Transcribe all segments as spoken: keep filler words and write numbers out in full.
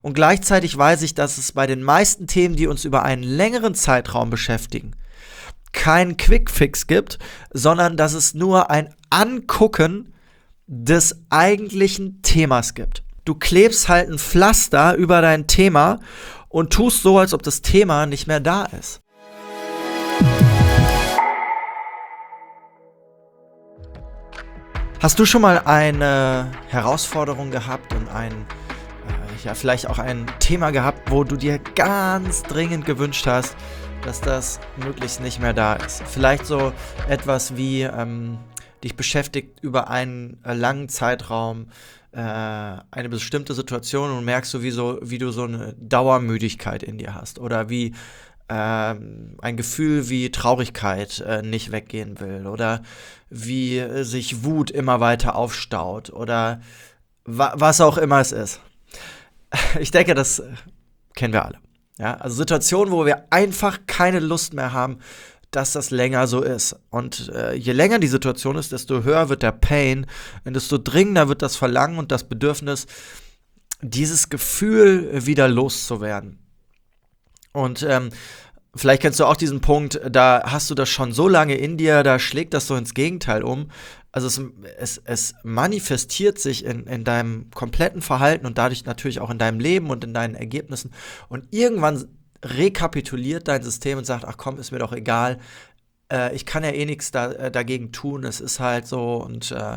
Und gleichzeitig weiß ich, dass es bei den meisten Themen, die uns über einen längeren Zeitraum beschäftigen, keinen Quickfix gibt, sondern dass es nur ein Angucken des eigentlichen Themas gibt. Du klebst halt ein Pflaster über dein Thema und tust so, als ob das Thema nicht mehr da ist. Hast du schon mal eine Herausforderung gehabt und ein, äh, ja, vielleicht auch ein Thema gehabt, wo du dir ganz dringend gewünscht hast, dass das möglichst nicht mehr da ist? Vielleicht so etwas wie ähm, dich beschäftigt über einen äh, langen Zeitraum äh, eine bestimmte Situation und merkst du, wie, so, wie du so eine Dauermüdigkeit in dir hast oder wie Ähm, ein Gefühl wie Traurigkeit äh, nicht weggehen will oder wie äh, sich Wut immer weiter aufstaut oder wa- was auch immer es ist. Ich denke, das äh, kennen wir alle. Ja? Also Situationen, wo wir einfach keine Lust mehr haben, dass das länger so ist. Und äh, je länger die Situation ist, desto höher wird der Pain, und desto dringender wird das Verlangen und das Bedürfnis, dieses Gefühl wieder loszuwerden. Und ähm, vielleicht kennst du auch diesen Punkt, da hast du das schon so lange in dir, da schlägt das so ins Gegenteil um. Also es, es, es manifestiert sich in, in deinem kompletten Verhalten und dadurch natürlich auch in deinem Leben und in deinen Ergebnissen. Und irgendwann rekapituliert dein System und sagt, ach komm, ist mir doch egal, äh, ich kann ja eh nichts da, äh, dagegen tun, es ist halt so und äh,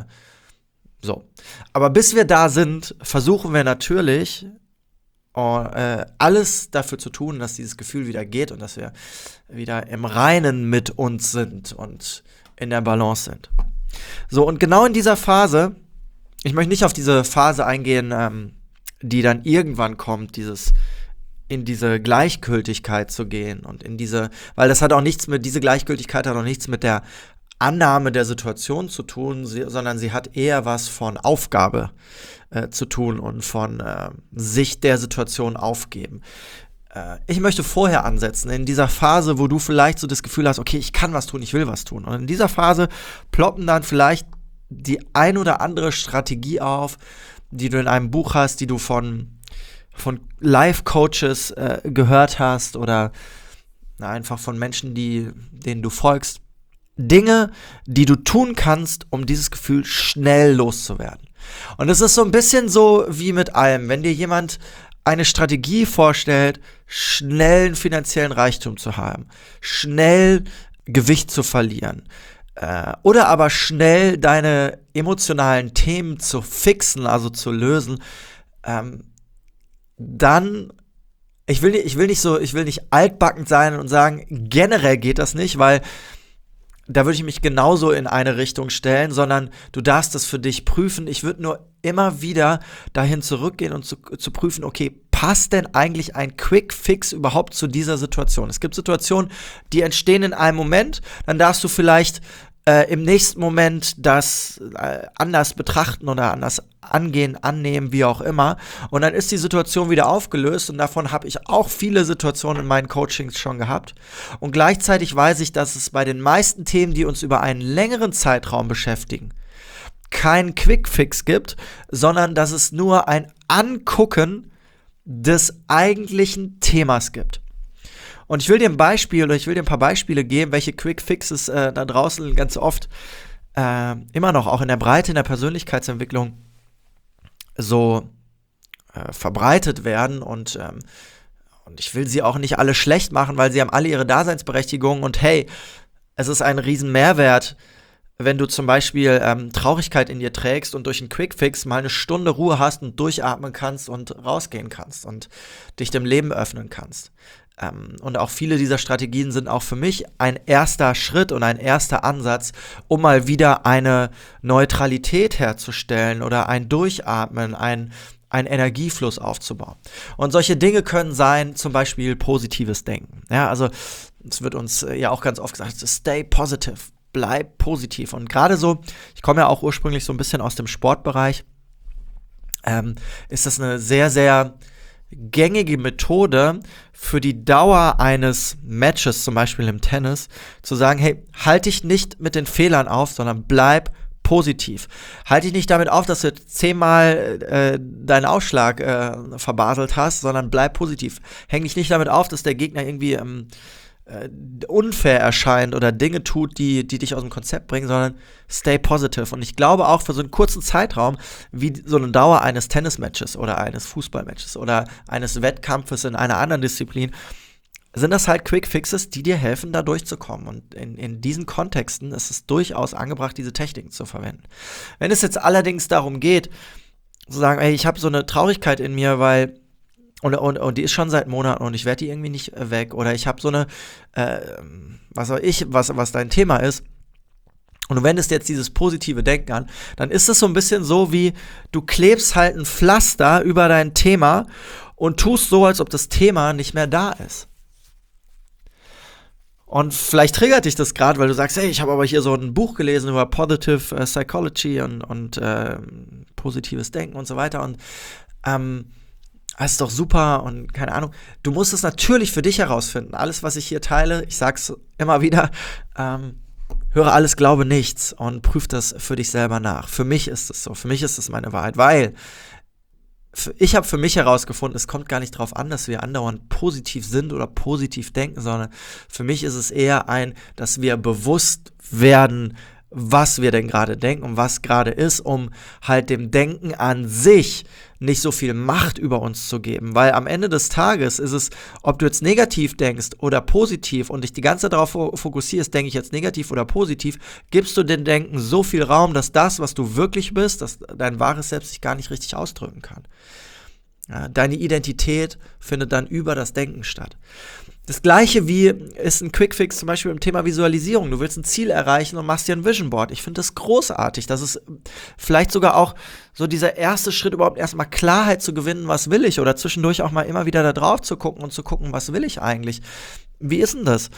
so. Aber bis wir da sind, versuchen wir natürlich, Uh, äh, alles dafür zu tun, dass dieses Gefühl wieder geht und dass wir wieder im Reinen mit uns sind und in der Balance sind. So, und genau in dieser Phase, ich möchte nicht auf diese Phase eingehen, ähm, die dann irgendwann kommt, dieses in diese Gleichgültigkeit zu gehen und in diese, weil das hat auch nichts mit, diese Gleichgültigkeit hat auch nichts mit der Annahme der Situation zu tun, sie, sondern sie hat eher was von Aufgabe äh, zu tun und von äh, Sicht der Situation aufgeben. Äh, ich möchte vorher ansetzen, in dieser Phase, wo du vielleicht so das Gefühl hast, okay, ich kann was tun, ich will was tun. Und in dieser Phase ploppen dann vielleicht die ein oder andere Strategie auf, die du in einem Buch hast, die du von, von Life-Coaches äh, gehört hast oder na, einfach von Menschen, die, denen du folgst. Dinge, die du tun kannst, um dieses Gefühl schnell loszuwerden. Und es ist so ein bisschen so wie mit allem. Wenn dir jemand eine Strategie vorstellt, schnellen finanziellen Reichtum zu haben, schnell Gewicht zu verlieren äh, oder aber schnell deine emotionalen Themen zu fixen, also zu lösen, ähm, dann ich will, ich will nicht so, ich will nicht altbackend sein und sagen, generell geht das nicht, weil da würde ich mich genauso in eine Richtung stellen, sondern du darfst das für dich prüfen. Ich würde nur immer wieder dahin zurückgehen und zu, zu prüfen, okay, passt denn eigentlich ein Quick Fix überhaupt zu dieser Situation? Es gibt Situationen, die entstehen in einem Moment, dann darfst du vielleicht äh, im nächsten Moment das äh, anders betrachten oder anders angehen, annehmen, wie auch immer. Und dann ist die Situation wieder aufgelöst und davon habe ich auch viele Situationen in meinen Coachings schon gehabt. Und gleichzeitig weiß ich, dass es bei den meisten Themen, die uns über einen längeren Zeitraum beschäftigen, keinen Quickfix gibt, sondern dass es nur ein Angucken des eigentlichen Themas gibt. Und ich will dir ein Beispiel oder ich will dir ein paar Beispiele geben, welche Quickfixes äh, da draußen ganz oft äh, immer noch auch in der Breite, in der Persönlichkeitsentwicklung so äh, verbreitet werden und, ähm, und ich will sie auch nicht alle schlecht machen, weil sie haben alle ihre Daseinsberechtigung und hey, es ist ein riesen Mehrwert, wenn du zum Beispiel ähm, Traurigkeit in dir trägst und durch einen Quickfix mal eine Stunde Ruhe hast und durchatmen kannst und rausgehen kannst und dich dem Leben öffnen kannst. Ähm, und auch viele dieser Strategien sind auch für mich ein erster Schritt und ein erster Ansatz, um mal wieder eine Neutralität herzustellen oder ein Durchatmen, ein, ein Energiefluss aufzubauen. Und solche Dinge können sein, zum Beispiel positives Denken. Ja, also es wird uns ja auch ganz oft gesagt, stay positive, bleib positiv. Und gerade so, ich komme ja auch ursprünglich so ein bisschen aus dem Sportbereich, ähm, ist das eine sehr, sehr gängige Methode für die Dauer eines Matches, zum Beispiel im Tennis, zu sagen, hey, halt dich nicht mit den Fehlern auf, sondern bleib positiv. positiv. Halt dich nicht damit auf, dass du zehnmal äh, deinen Ausschlag äh, verbaselt hast, sondern bleib positiv. Häng dich nicht damit auf, dass der Gegner irgendwie ähm, äh, unfair erscheint oder Dinge tut, die, die dich aus dem Konzept bringen, sondern stay positive. Und ich glaube auch für so einen kurzen Zeitraum, wie so eine Dauer eines Tennismatches oder eines Fußballmatches oder eines Wettkampfes in einer anderen Disziplin, sind das halt Quick Fixes, die dir helfen, da durchzukommen. Und in, in diesen Kontexten ist es durchaus angebracht, diese Techniken zu verwenden. Wenn es jetzt allerdings darum geht, zu sagen, ey, ich habe so eine Traurigkeit in mir, weil und, und, und die ist schon seit Monaten und ich werde die irgendwie nicht weg, oder ich habe so eine, äh, was auch ich, was, was dein Thema ist, und du wendest jetzt dieses positive Denken an, dann ist es so ein bisschen so, wie du klebst halt ein Pflaster über dein Thema und tust so, als ob das Thema nicht mehr da ist. Und vielleicht triggert dich das gerade, weil du sagst, hey, ich habe aber hier so ein Buch gelesen über Positive äh, Psychology und, und äh, positives Denken und so weiter und ähm, das ist doch super und keine Ahnung. Du musst es natürlich für dich herausfinden. Alles, was ich hier teile, ich sag's immer wieder, ähm, höre alles, glaube nichts und prüf das für dich selber nach. Für mich ist es so, für mich ist es meine Wahrheit, weil ich habe für mich herausgefunden, es kommt gar nicht darauf an, dass wir andauernd positiv sind oder positiv denken, sondern für mich ist es eher ein, dass wir bewusst werden, was wir denn gerade denken und was gerade ist, um halt dem Denken an sich nicht so viel Macht über uns zu geben. Weil am Ende des Tages ist es, ob du jetzt negativ denkst oder positiv und dich die ganze Zeit darauf fokussierst, denke ich jetzt negativ oder positiv, gibst du dem Denken so viel Raum, dass das, was du wirklich bist, dass dein wahres Selbst sich gar nicht richtig ausdrücken kann. Ja, deine Identität findet dann über das Denken statt. Das Gleiche wie ist ein Quickfix zum Beispiel im Thema Visualisierung. Du willst ein Ziel erreichen und machst dir ein Vision Board. Ich finde das großartig. Das ist vielleicht sogar auch so dieser erste Schritt, überhaupt erstmal Klarheit zu gewinnen, was will ich? Oder zwischendurch auch mal immer wieder da drauf zu gucken und zu gucken, was will ich eigentlich? Wie ist denn das?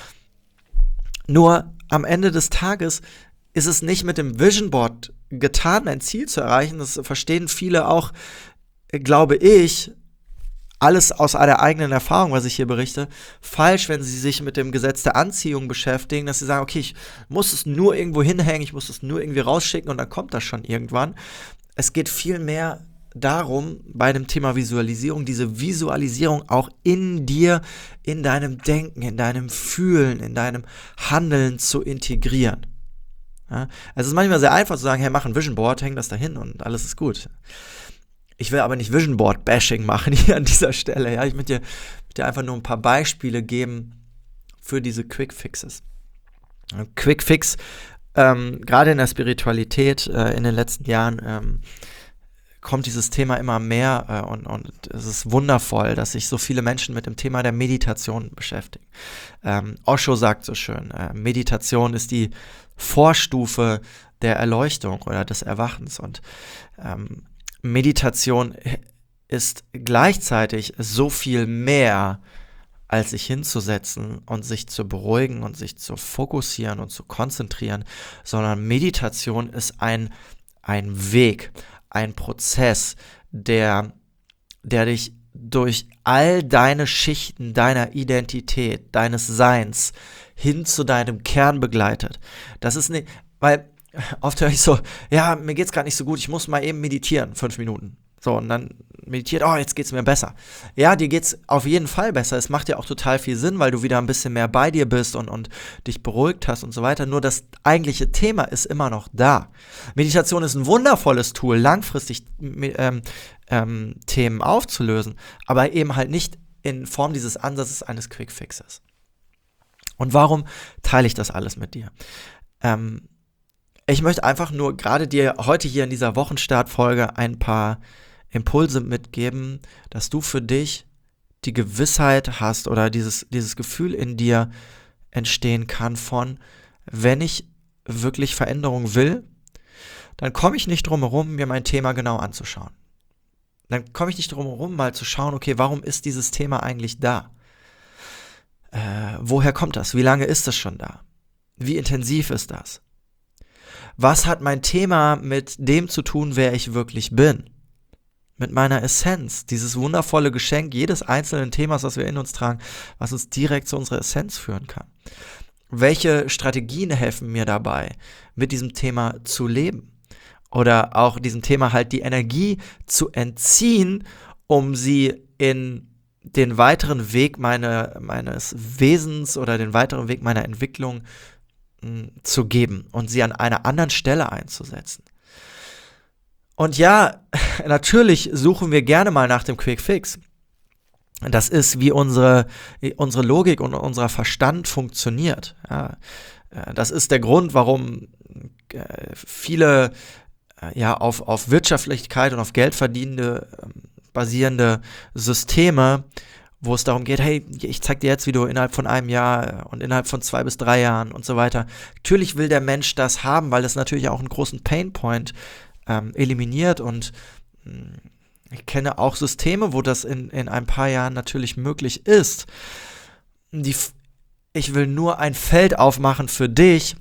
Nur am Ende des Tages ist es nicht mit dem Vision Board getan, ein Ziel zu erreichen. Das verstehen viele auch, glaube ich, alles aus einer eigenen Erfahrung, was ich hier berichte, falsch, wenn sie sich mit dem Gesetz der Anziehung beschäftigen, dass sie sagen, okay, ich muss es nur irgendwo hinhängen, ich muss es nur irgendwie rausschicken und dann kommt das schon irgendwann. Es geht vielmehr darum, bei dem Thema Visualisierung, diese Visualisierung auch in dir, in deinem Denken, in deinem Fühlen, in deinem Handeln zu integrieren. Ja? Es ist manchmal sehr einfach zu sagen, hey, mach ein Vision Board, häng das dahin und alles ist gut. Ich will aber nicht Vision Board Bashing machen hier an dieser Stelle. Ja, ich möchte dir, möchte dir einfach nur ein paar Beispiele geben für diese Quick Fixes. Quick Fix, ähm, gerade in der Spiritualität äh, in den letzten Jahren ähm, kommt dieses Thema immer mehr äh, und, und es ist wundervoll, dass sich so viele Menschen mit dem Thema der Meditation beschäftigen. Ähm, Osho sagt so schön, äh, Meditation ist die Vorstufe der Erleuchtung oder des Erwachens und ähm, Meditation ist gleichzeitig so viel mehr, als sich hinzusetzen und sich zu beruhigen und sich zu fokussieren und zu konzentrieren, sondern Meditation ist ein, ein Weg, ein Prozess, der, der dich durch all deine Schichten deiner Identität, deines Seins hin zu deinem Kern begleitet. Das ist nicht, weil oft höre ich so, ja, mir geht's gerade nicht so gut, ich muss mal eben meditieren, fünf Minuten. So, und dann meditiert, oh, jetzt geht's mir besser. Ja, dir geht's auf jeden Fall besser. Es macht ja auch total viel Sinn, weil du wieder ein bisschen mehr bei dir bist und, und dich beruhigt hast und so weiter. Nur das eigentliche Thema ist immer noch da. Meditation ist ein wundervolles Tool, langfristig ähm, ähm, Themen aufzulösen, aber eben halt nicht in Form dieses Ansatzes eines Quick-Fixes. Und warum teile ich das alles mit dir? Ähm, Ich möchte einfach nur gerade dir heute hier in dieser Wochenstartfolge ein paar Impulse mitgeben, dass du für dich die Gewissheit hast oder dieses, dieses Gefühl in dir entstehen kann von, wenn ich wirklich Veränderung will, dann komme ich nicht drum herum, mir mein Thema genau anzuschauen. Dann komme ich nicht drum herum, mal zu schauen, okay, warum ist dieses Thema eigentlich da? Äh, woher kommt das? Wie lange ist das schon da? Wie intensiv ist das? Was hat mein Thema mit dem zu tun, wer ich wirklich bin? Mit meiner Essenz, dieses wundervolle Geschenk jedes einzelnen Themas, was wir in uns tragen, was uns direkt zu unserer Essenz führen kann. Welche Strategien helfen mir dabei, mit diesem Thema zu leben? oder auch diesem Thema halt die Energie zu entziehen, um sie in den weiteren Weg meine, meines Wesens oder den weiteren Weg meiner Entwicklung mh, zu geben und sie an einer anderen Stelle einzusetzen. Und ja, natürlich suchen wir gerne mal nach dem Quick Fix. Das ist, wie unsere, unsere Logik und unser Verstand funktioniert. Ja, das ist der Grund, warum viele ja, auf, auf Wirtschaftlichkeit und auf Geld verdienende basierende Systeme, wo es darum geht, hey, ich zeig dir jetzt, wie du innerhalb von einem Jahr und innerhalb von zwei bis drei Jahren und so weiter. Natürlich will der Mensch das haben, weil das natürlich auch einen großen Painpoint ähm, eliminiert und mh, ich kenne auch Systeme, wo das in, in ein paar Jahren natürlich möglich ist. Die, ich will nur ein Feld aufmachen für dich,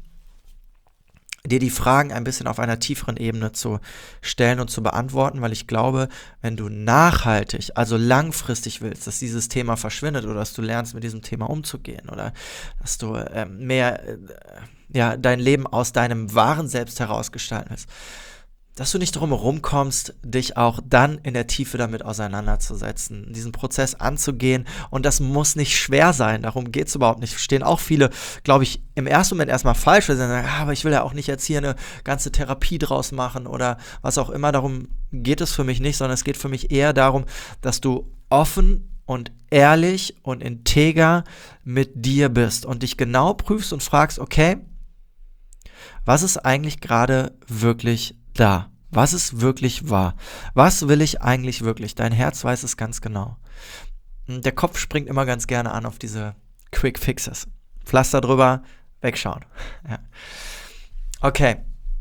dir die Fragen ein bisschen auf einer tieferen Ebene zu stellen und zu beantworten, weil ich glaube, wenn du nachhaltig, also langfristig willst, dass dieses Thema verschwindet oder dass du lernst, mit diesem Thema umzugehen oder dass du äh, mehr äh, ja, dein Leben aus deinem wahren Selbst herausgestalten willst, dass du nicht drum herum kommst, dich auch dann in der Tiefe damit auseinanderzusetzen, diesen Prozess anzugehen. Und das muss nicht schwer sein, darum geht es überhaupt nicht. Verstehen auch viele, glaube ich, im ersten Moment erstmal falsch, weil sie sagen, ah, aber ich will ja auch nicht jetzt hier eine ganze Therapie draus machen oder was auch immer. Darum geht es für mich nicht, sondern es geht für mich eher darum, dass du offen und ehrlich und integer mit dir bist und dich genau prüfst und fragst, okay, was ist eigentlich gerade wirklich da? Was ist wirklich wahr? Was will ich eigentlich wirklich? Dein Herz weiß es ganz genau. Der Kopf springt immer ganz gerne an auf diese Quick Fixes. Pflaster drüber, wegschauen. Ja. Okay.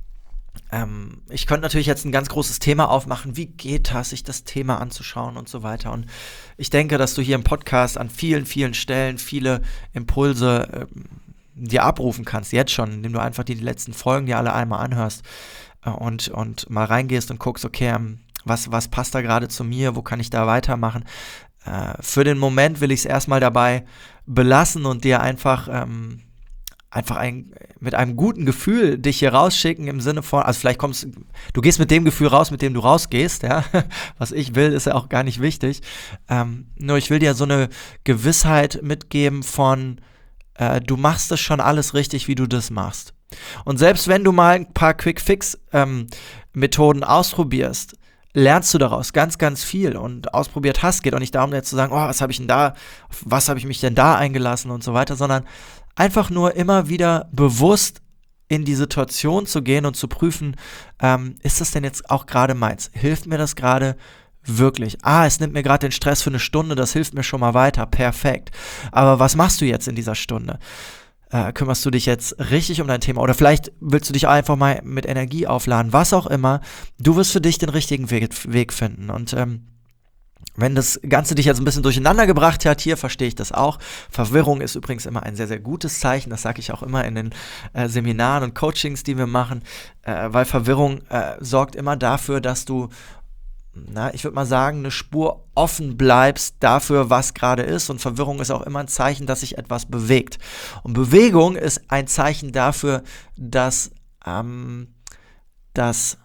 Ähm, ich könnte natürlich jetzt ein ganz großes Thema aufmachen. Wie geht das, sich das Thema anzuschauen und so weiter. Und ich denke, dass du hier im Podcast an vielen, vielen Stellen viele Impulse ähm, dir abrufen kannst, jetzt schon, indem du einfach die, die letzten Folgen dir alle einmal anhörst. Und, und mal reingehst und guckst, okay, was, was passt da gerade zu mir, wo kann ich da weitermachen. Äh, für den Moment will ich es erstmal dabei belassen und dir einfach, ähm, einfach ein, mit einem guten Gefühl dich hier rausschicken im Sinne von, also vielleicht kommst du, gehst mit dem Gefühl raus, mit dem du rausgehst, ja, was ich will, ist ja auch gar nicht wichtig. Ähm, nur ich will dir so eine Gewissheit mitgeben von, äh, du machst das schon alles richtig, wie du das machst. Und selbst wenn du mal ein paar Quick-Fix-Methoden ähm, ausprobierst, lernst du daraus ganz, ganz viel und ausprobiert hast. Geht auch nicht darum, jetzt zu sagen, oh, was habe ich denn da, auf was habe ich mich denn da eingelassen und so weiter, sondern einfach nur immer wieder bewusst in die Situation zu gehen und zu prüfen, ähm, ist das denn jetzt auch gerade meins? Hilft mir das gerade wirklich? Ah, es nimmt mir gerade den Stress für eine Stunde, das hilft mir schon mal weiter, perfekt. Aber was machst du jetzt in dieser Stunde? Äh, kümmerst du dich jetzt richtig um dein Thema oder vielleicht willst du dich einfach mal mit Energie aufladen, was auch immer. Du wirst für dich den richtigen Weg, Weg finden und ähm, wenn das Ganze dich jetzt ein bisschen durcheinander gebracht hat, hier verstehe ich das auch. Verwirrung ist übrigens immer ein sehr, sehr gutes Zeichen, das sage ich auch immer in den äh, Seminaren und Coachings, die wir machen, äh, weil Verwirrung äh, sorgt immer dafür, dass du Na, ich würde mal sagen, eine Spur offen bleibst dafür, was gerade ist. Und Verwirrung ist auch immer ein Zeichen, dass sich etwas bewegt. Und Bewegung ist ein Zeichen dafür, dass, ähm, dass,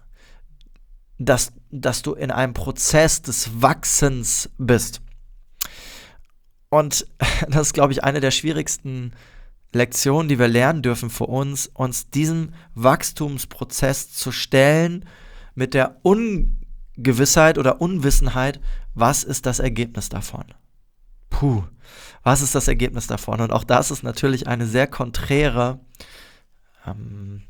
dass, dass du in einem Prozess des Wachsens bist. Und das ist, glaube ich, eine der schwierigsten Lektionen, die wir lernen dürfen für uns, uns diesem Wachstumsprozess zu stellen mit der Un Gewissheit oder Unwissenheit, was ist das Ergebnis davon? Puh, was ist das Ergebnis davon? Und auch das ist natürlich eine sehr konträre, ähm,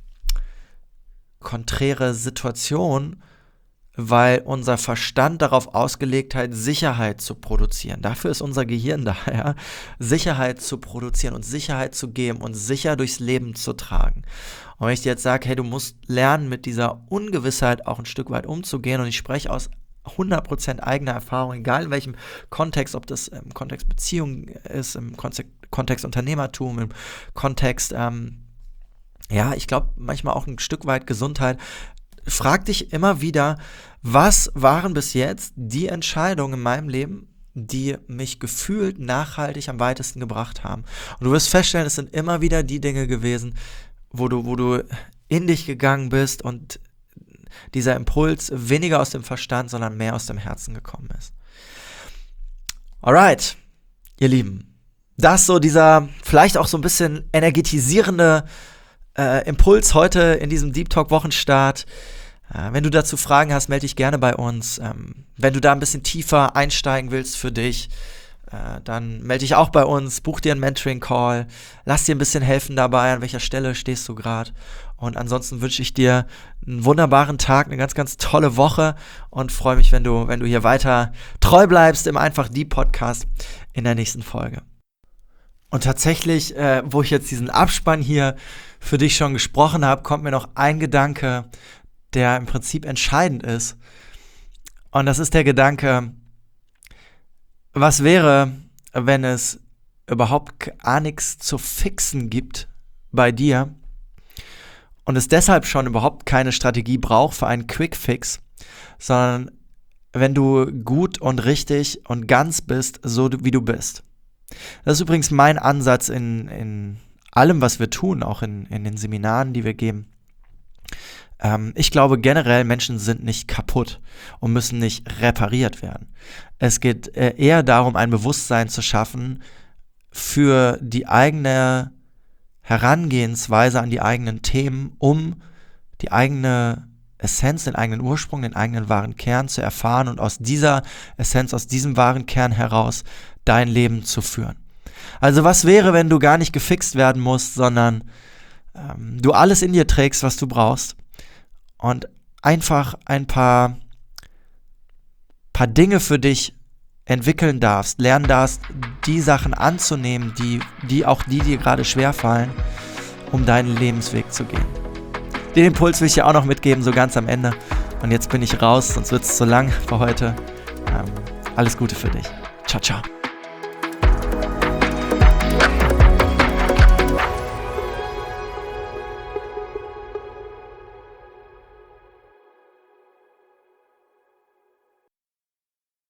konträre Situation, weil unser Verstand darauf ausgelegt hat, Sicherheit zu produzieren. Dafür ist unser Gehirn da, ja? Sicherheit zu produzieren und Sicherheit zu geben und sicher durchs Leben zu tragen. Und wenn ich dir jetzt sage, hey, du musst lernen, mit dieser Ungewissheit auch ein Stück weit umzugehen und ich spreche aus hundert Prozent eigener Erfahrung, egal in welchem Kontext, ob das im Kontext Beziehung ist, im Kontext, Kontext Unternehmertum, im Kontext, ähm, ja, ich glaube manchmal auch ein Stück weit Gesundheit. Frag dich immer wieder, was waren bis jetzt die Entscheidungen in meinem Leben, die mich gefühlt nachhaltig am weitesten gebracht haben. Und du wirst feststellen, es sind immer wieder die Dinge gewesen, wo du, wo du in dich gegangen bist und dieser Impuls weniger aus dem Verstand, sondern mehr aus dem Herzen gekommen ist. Alright, ihr Lieben, das so dieser vielleicht auch so ein bisschen energetisierende äh, Impuls heute in diesem Deep Talk Wochenstart. Äh, wenn du dazu Fragen hast, melde dich gerne bei uns. Ähm, wenn du da ein bisschen tiefer einsteigen willst für dich, äh, dann melde dich auch bei uns, buch dir einen Mentoring-Call, lass dir ein bisschen helfen dabei, an welcher Stelle stehst du gerade. Und ansonsten wünsche ich dir einen wunderbaren Tag, eine ganz, ganz tolle Woche und freue mich, wenn du, wenn du hier weiter treu bleibst im Einfach Deep Podcast in der nächsten Folge. Und tatsächlich, äh, wo ich jetzt diesen Abspann hier für dich schon gesprochen habe, kommt mir noch ein Gedanke, der im Prinzip entscheidend ist. Und das ist der Gedanke, was wäre, wenn es überhaupt gar nichts zu fixen gibt bei dir und es deshalb schon überhaupt keine Strategie braucht für einen Quick-Fix, sondern wenn du gut und richtig und ganz bist, so wie du bist. Das ist übrigens mein Ansatz in, in allem, was wir tun, auch in, in den Seminaren, die wir geben. Ähm, ich glaube generell, Menschen sind nicht kaputt und müssen nicht repariert werden. Es geht äh, eher darum, ein Bewusstsein zu schaffen für die eigene Herangehensweise an die eigenen Themen, um die eigene Essenz, den eigenen Ursprung, den eigenen wahren Kern zu erfahren und aus dieser Essenz, aus diesem wahren Kern heraus dein Leben zu führen. Also was wäre, wenn du gar nicht gefixt werden musst, sondern ähm, du alles in dir trägst, was du brauchst und einfach ein paar, paar Dinge für dich entwickeln darfst, lernen darfst, die Sachen anzunehmen, die, die auch die dir gerade schwerfallen, um deinen Lebensweg zu gehen. Den Impuls will ich dir auch noch mitgeben, so ganz am Ende. Und jetzt bin ich raus, sonst wird es zu lang für heute. Ähm, alles Gute für dich. Ciao, ciao.